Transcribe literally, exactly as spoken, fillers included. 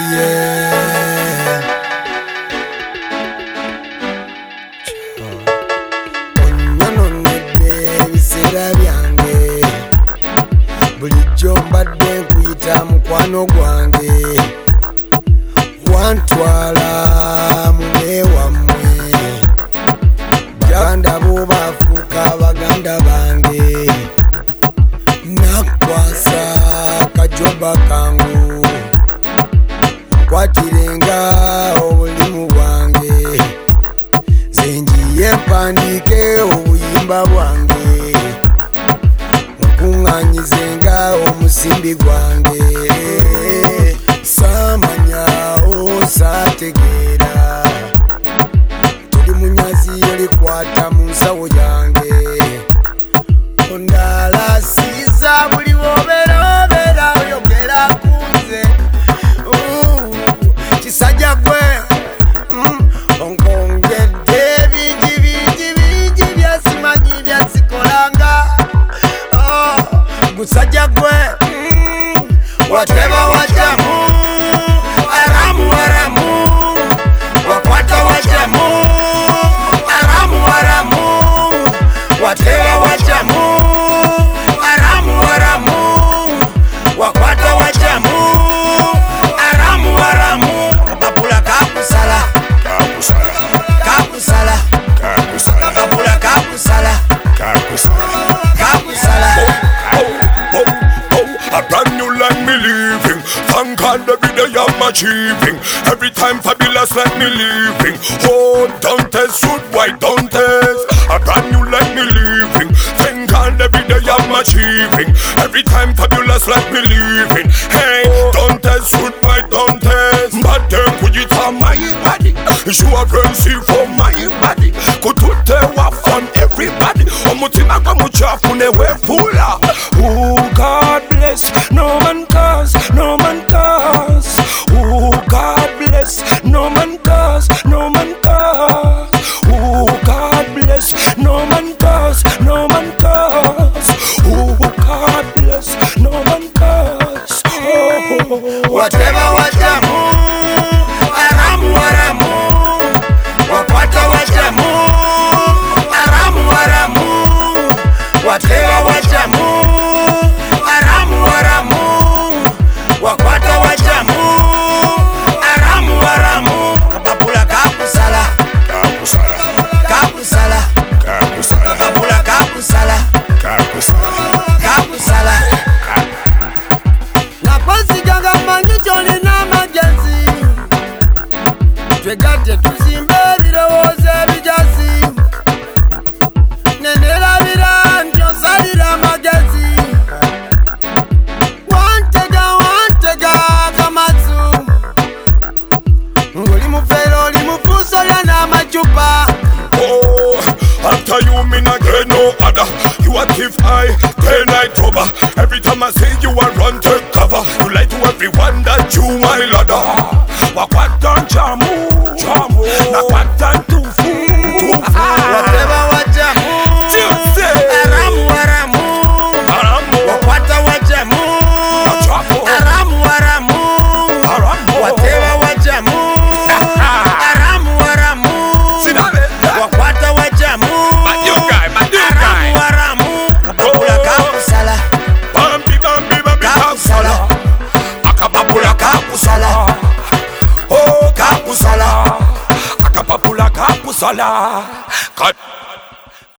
yeah. Onyononedde ebiseera byange, bulijjo mbadde nkuyita mukwano gwange, wantwala mune wammwe, baganda bo bafuuka baganda bange, nakwasa kajoba kangu, nkwatirenga obulimu bwange, nze njiye mpandiike obuyimba bwange, nkuŋŋaanyizenga omusimbi gwange, saamanya osaategeera, tuli munyazi olikwata mu nsawo yange, ondaalasiiza buli wobeera obeera oyogera kunze, kisajja gwe onkongedde bingi bingi bingi byasimanyi byasikolanga, gusajja gwe wateba wajamu aramu aramu, wakwata wajamu aramu aramu, wateba wajamu aramu aramu, wakwata wajamu aramu aramu, kababula kakusala kakusala kakusala kakusala, kababula kakusala kakusala kakusala. A brand new life me living, thank God every day I'm achieving. Every time fabulous like me living. Oh, don't test, shoot, why don't test? A brand new life me living, thank God every day I'm achieving. Every time fabulous like me living. Hey, don't test, shoot, why don't test? But then could you tell my body? You are fancy for my body. Could you tell what fun everybody? Omutima kwa muchafu newe fula. Oh, God bless, no man cause, no man cause. Oh, God bless, no man cause, no man cause. Oh, God bless, no man cause, no man cause. Oh, God bless, no man cause. Oh, whatever wajamu aramu aramu, wakwata wajamu aramu aramu, whatever wajamu aramu aramu, wakwata wajamu aramu aramu, kababula kakusala kakusala kakusala kakusala, kababula kakusala kakusala kakusala. Nakwaziganga manyi gy'olina amagezi, twegatte tuzimbe ebirowoozo ebijazi, nenerabira nti osalira amagezi, wantega wantega akamatsu, ng'oli mufeero oli mufuuso lya n'amacupa. Oh, after you me not get no other. You a thief I, then I trouble. Every time I see you I run to cover. You lie to everyone that you my ladder. Wakwata jamu, jamu. Nakwata tufu, tufu. Whatever wajamu Tuesday. aramu aramu, Aramu, wakwata wajamu Achapo. aramu aramu, Aramu. whatever wajamu aramu aramu, Sinale. wakwata wajamu My new guy, my new guy. aramu aramu, kababula kakusala Bambi, bambi, bambi, kakusala. Akababula kakusala. Oh, kakusala. Akababula kakusala. Cut.